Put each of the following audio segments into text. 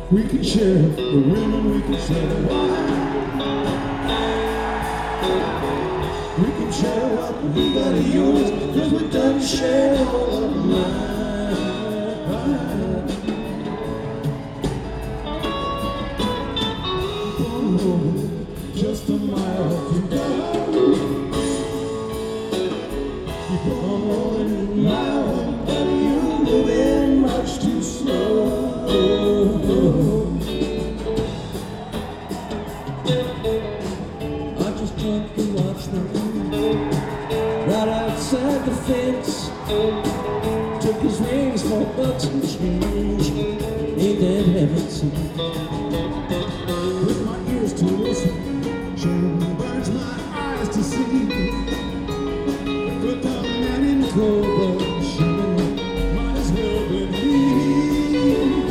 We can share the women, we can share the wine. We can share what we gotta use, cause we done share all of mine. Oh, just a mile to go. Keep on rolling now, but you moving much too slow. I just drunk to watch them right outside the fence. Took his rings for bucks and change. Ain't that heaven sent? With my ears to listen, shame burns my eyes to see. With the man in cobra shimmering, might as well be me.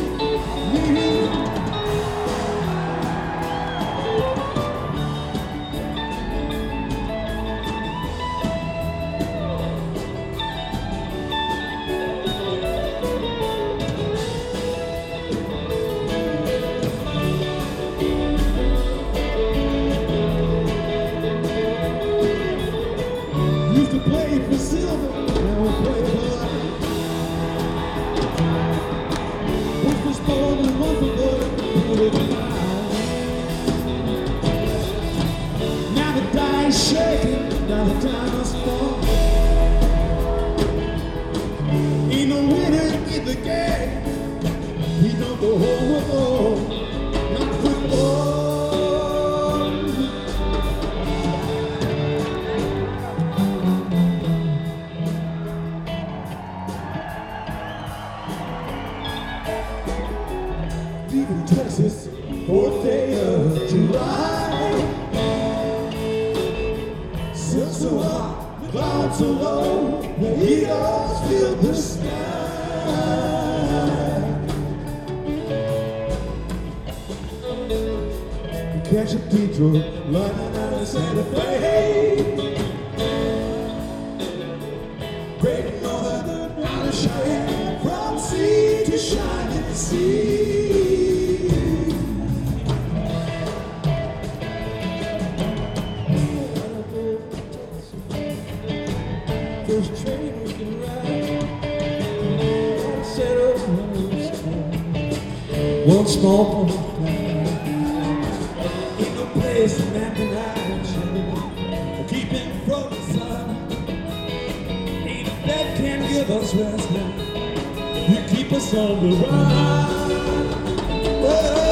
Used to play for silver, now we play for life. One for sport and one for good, put it alive. Now the die is shaking, now the time is falling. Ain't no winner in the game. We don't go home with all, not football. Leaving Texas, 4th day of July. Sun so hot, the clouds so low, the eagles fill the sky. Catch a detour, lighting out of Santa Fe. Great Northern, out of Cheyenne, from sea to shining sea. First train we can ride, one set of rules, one small point of pride. Ain't no place in that denial, keeping from the sun. Ain't a bed can give us rest now, you keep us on the run. Whoa.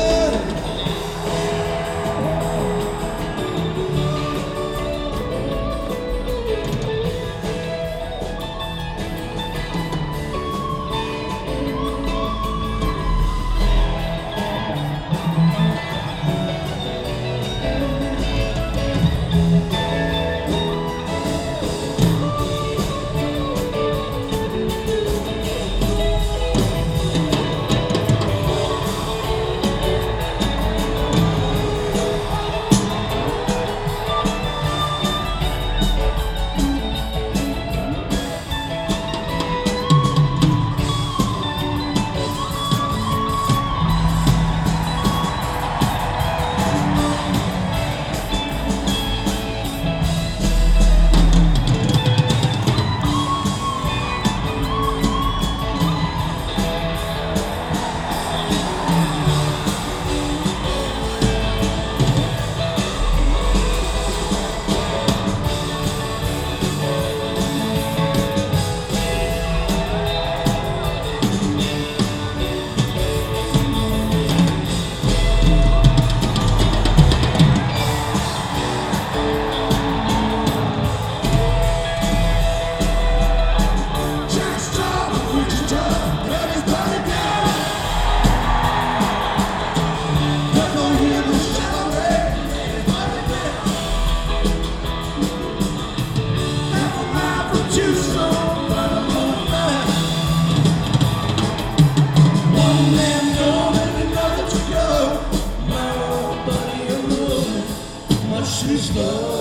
She's love.